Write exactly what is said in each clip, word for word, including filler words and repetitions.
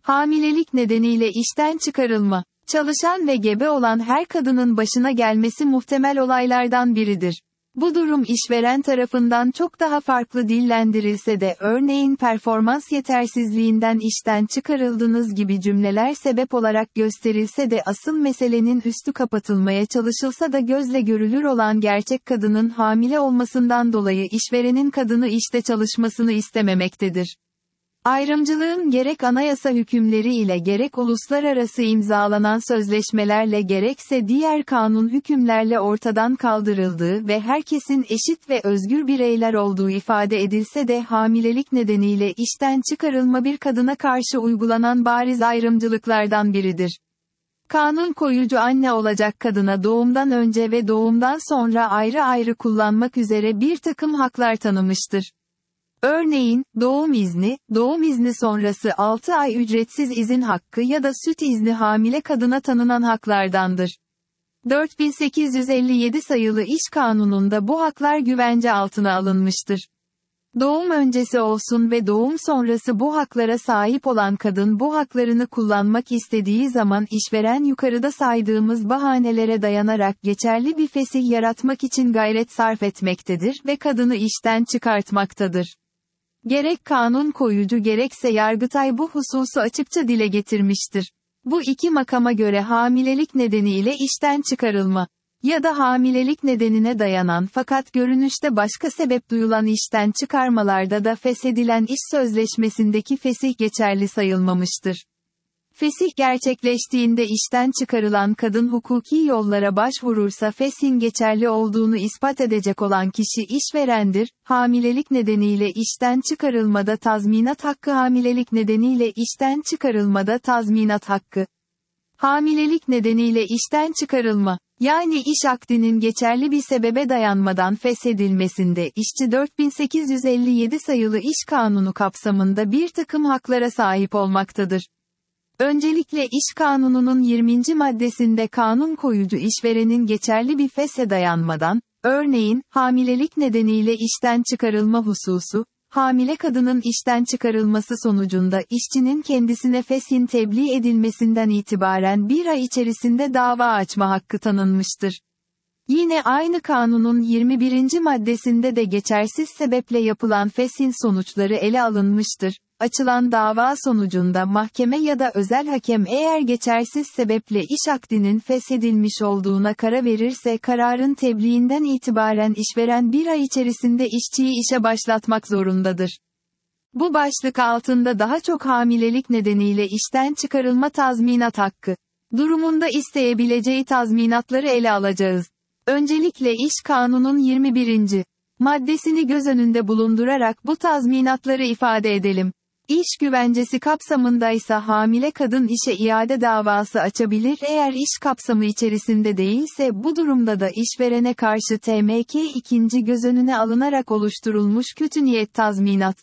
Hamilelik nedeniyle işten çıkarılma. Çalışan ve gebe olan her kadının başına gelmesi muhtemel olaylardan biridir. Bu durum işveren tarafından çok daha farklı dillendirilse de örneğin performans yetersizliğinden işten çıkarıldınız gibi cümleler sebep olarak gösterilse de asıl meselenin üstü kapatılmaya çalışılsa da gözle görülür olan gerçek kadının hamile olmasından dolayı işverenin kadını işte çalışmasını istememektedir. Ayrımcılığın gerek anayasa hükümleri ile gerek uluslararası imzalanan sözleşmelerle gerekse diğer kanun hükümlerle ortadan kaldırıldığı ve herkesin eşit ve özgür bireyler olduğu ifade edilse de hamilelik nedeniyle işten çıkarılma bir kadına karşı uygulanan bariz ayrımcılıklardan biridir. Kanun koyucu anne olacak kadına doğumdan önce ve doğumdan sonra ayrı ayrı kullanmak üzere bir takım haklar tanımıştır. Örneğin, doğum izni, doğum izni sonrası altı ay ücretsiz izin hakkı ya da süt izni hamile kadına tanınan haklardandır. dört bin sekiz yüz elli yedi sayılı İş Kanunu'nda bu haklar güvence altına alınmıştır. Doğum öncesi olsun ve doğum sonrası bu haklara sahip olan kadın bu haklarını kullanmak istediği zaman işveren yukarıda saydığımız bahanelere dayanarak geçerli bir fesih yaratmak için gayret sarf etmektedir ve kadını işten çıkartmaktadır. Gerek kanun koyucu gerekse Yargıtay bu hususu açıkça dile getirmiştir. Bu iki makama göre hamilelik nedeniyle işten çıkarılma ya da hamilelik nedenine dayanan fakat görünüşte başka sebep duyulan işten çıkarmalarda da feshedilen iş sözleşmesindeki fesih geçerli sayılmamıştır. Fesih gerçekleştiğinde işten çıkarılan kadın hukuki yollara başvurursa feshin geçerli olduğunu ispat edecek olan kişi işverendir. Hamilelik nedeniyle işten çıkarılmada tazminat hakkı hamilelik nedeniyle işten çıkarılmada tazminat hakkı. Hamilelik nedeniyle işten çıkarılma, yani iş akdinin geçerli bir sebebe dayanmadan feshedilmesinde işçi dört bin sekiz yüz elli yedi sayılı İş Kanunu kapsamında bir takım haklara sahip olmaktadır. Öncelikle İş Kanunu'nun yirminci maddesinde kanun koyucu işverenin geçerli bir feshe dayanmadan, örneğin, hamilelik nedeniyle işten çıkarılma hususu, hamile kadının işten çıkarılması sonucunda işçinin kendisine feshin tebliğ edilmesinden itibaren bir ay içerisinde dava açma hakkı tanınmıştır. Yine aynı kanunun yirmi birinci maddesinde de geçersiz sebeple yapılan feshin sonuçları ele alınmıştır. Açılan dava sonucunda mahkeme ya da özel hakem eğer geçersiz sebeple iş akdinin feshedilmiş olduğuna karar verirse kararın tebliğinden itibaren işveren bir ay içerisinde işçiyi işe başlatmak zorundadır. Bu başlık altında daha çok hamilelik nedeniyle işten çıkarılma tazminat hakkı durumunda isteyebileceği tazminatları ele alacağız. Öncelikle İş Kanunu'nun yirmi birinci maddesini göz önünde bulundurarak bu tazminatları ifade edelim. İş güvencesi kapsamındaysa hamile kadın işe iade davası açabilir eğer iş kapsamı içerisinde değilse bu durumda da işverene karşı T M K ikinci göz önüne alınarak oluşturulmuş kötü niyet tazminat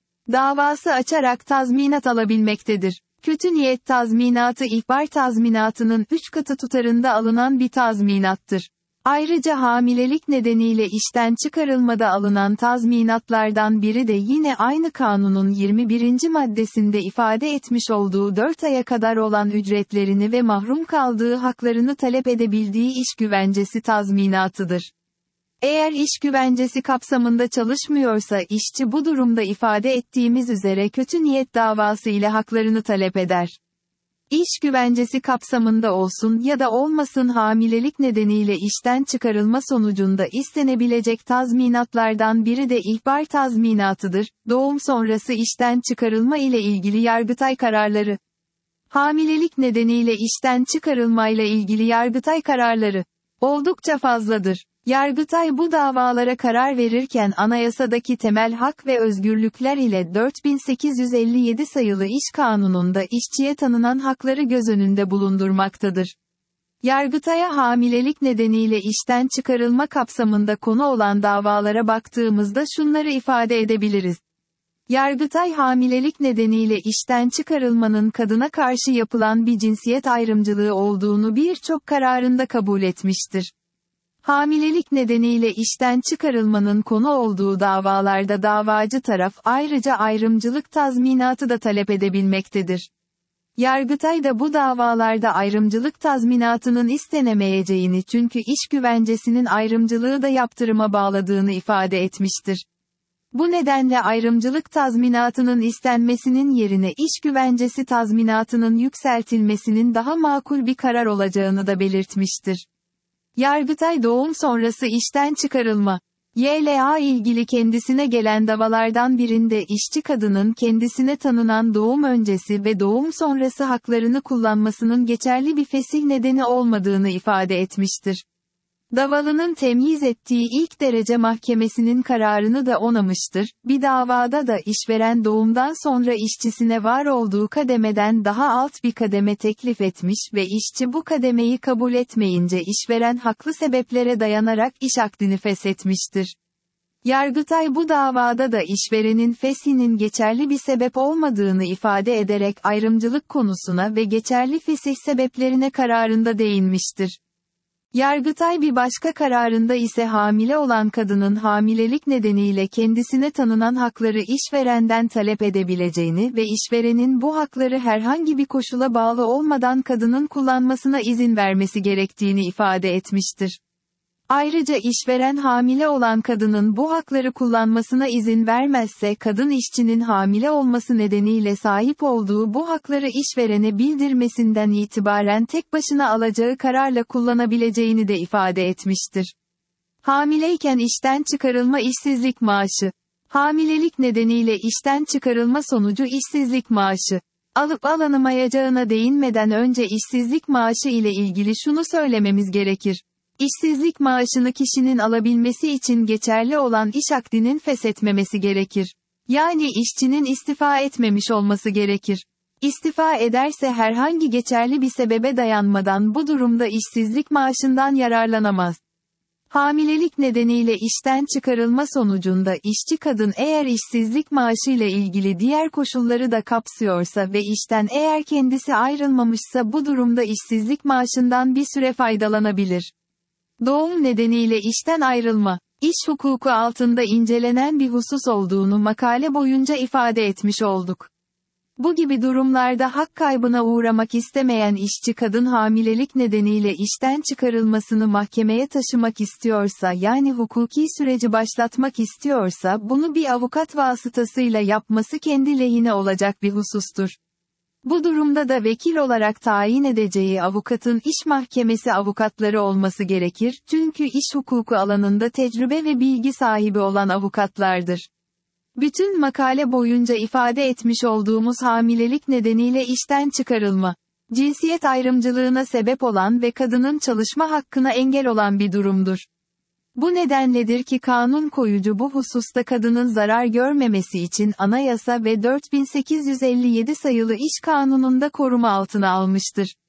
davası açarak tazminat alabilmektedir. Kötü niyet tazminatı ihbar tazminatının üç katı tutarında alınan bir tazminattır. Ayrıca hamilelik nedeniyle işten çıkarılmada alınan tazminatlardan biri de yine aynı kanunun yirmi birinci maddesinde ifade etmiş olduğu dört aya kadar olan ücretlerini ve mahrum kaldığı haklarını talep edebildiği iş güvencesi tazminatıdır. Eğer iş güvencesi kapsamında çalışmıyorsa işçi bu durumda ifade ettiğimiz üzere kötü niyet davası ile haklarını talep eder. İş güvencesi kapsamında olsun ya da olmasın hamilelik nedeniyle işten çıkarılma sonucunda istenebilecek tazminatlardan biri de ihbar tazminatıdır. Doğum sonrası işten çıkarılma ile ilgili Yargıtay kararları. Hamilelik nedeniyle işten çıkarılmayla ilgili Yargıtay kararları oldukça fazladır. Yargıtay bu davalara karar verirken anayasadaki temel hak ve özgürlükler ile dört bin sekiz yüz elli yedi sayılı İş Kanunu'nda işçiye tanınan hakları göz önünde bulundurmaktadır. Yargıtay'a hamilelik nedeniyle işten çıkarılma kapsamında konu olan davalara baktığımızda şunları ifade edebiliriz. Yargıtay hamilelik nedeniyle işten çıkarılmanın kadına karşı yapılan bir cinsiyet ayrımcılığı olduğunu birçok kararında kabul etmiştir. Hamilelik nedeniyle işten çıkarılmanın konu olduğu davalarda davacı taraf ayrıca ayrımcılık tazminatı da talep edebilmektedir. Yargıtay da bu davalarda ayrımcılık tazminatının istenemeyeceğini çünkü iş güvencesinin ayrımcılığı da yaptırıma bağladığını ifade etmiştir. Bu nedenle ayrımcılık tazminatının istenmesinin yerine iş güvencesi tazminatının yükseltilmesinin daha makul bir karar olacağını da belirtmiştir. Yargıtay doğum sonrası işten çıkarılma. Y L A ilgili kendisine gelen davalardan birinde işçi kadının kendisine tanınan doğum öncesi ve doğum sonrası haklarını kullanmasının geçerli bir fesih nedeni olmadığını ifade etmiştir. Davalının temyiz ettiği ilk derece mahkemesinin kararını da onamıştır. Bir davada da işveren doğumdan sonra işçisine var olduğu kademeden daha alt bir kademe teklif etmiş ve işçi bu kademeyi kabul etmeyince işveren haklı sebeplere dayanarak iş akdini feshetmiştir. Yargıtay bu davada da işverenin feshinin geçerli bir sebep olmadığını ifade ederek ayrımcılık konusuna ve geçerli fesih sebeplerine kararında değinmiştir. Yargıtay bir başka kararında ise hamile olan kadının hamilelik nedeniyle kendisine tanınan hakları işverenden talep edebileceğini ve işverenin bu hakları herhangi bir koşula bağlı olmadan kadının kullanmasına izin vermesi gerektiğini ifade etmiştir. Ayrıca işveren hamile olan kadının bu hakları kullanmasına izin vermezse kadın işçinin hamile olması nedeniyle sahip olduğu bu hakları işverene bildirmesinden itibaren tek başına alacağı kararla kullanabileceğini de ifade etmiştir. Hamileyken işten çıkarılma işsizlik maaşı. Hamilelik nedeniyle işten çıkarılma sonucu işsizlik maaşı alıp alınamayacağına değinmeden önce işsizlik maaşı ile ilgili şunu söylememiz gerekir. İşsizlik maaşını kişinin alabilmesi için geçerli olan iş akdinin feshetmemesi gerekir. Yani işçinin istifa etmemiş olması gerekir. İstifa ederse herhangi geçerli bir sebebe dayanmadan bu durumda işsizlik maaşından yararlanamaz. Hamilelik nedeniyle işten çıkarılma sonucunda işçi kadın eğer işsizlik maaşıyla ilgili diğer koşulları da kapsıyorsa ve işten eğer kendisi ayrılmamışsa bu durumda işsizlik maaşından bir süre faydalanabilir. Doğum nedeniyle işten ayrılma, iş hukuku altında incelenen bir husus olduğunu makale boyunca ifade etmiş olduk. Bu gibi durumlarda hak kaybına uğramak istemeyen işçi kadın hamilelik nedeniyle işten çıkarılmasını mahkemeye taşımak istiyorsa yani hukuki süreci başlatmak istiyorsa bunu bir avukat vasıtasıyla yapması kendi lehine olacak bir husustur. Bu durumda da vekil olarak tayin edeceği avukatın iş mahkemesi avukatları olması gerekir, çünkü iş hukuku alanında tecrübe ve bilgi sahibi olan avukatlardır. Bütün makale boyunca ifade etmiş olduğumuz hamilelik nedeniyle işten çıkarılma, cinsiyet ayrımcılığına sebep olan ve kadının çalışma hakkına engel olan bir durumdur. Bu nedenledir ki kanun koyucu bu hususta kadının zarar görmemesi için anayasa ve dört bin sekiz yüz elli yedi sayılı İş Kanunu'nda koruma altına almıştır.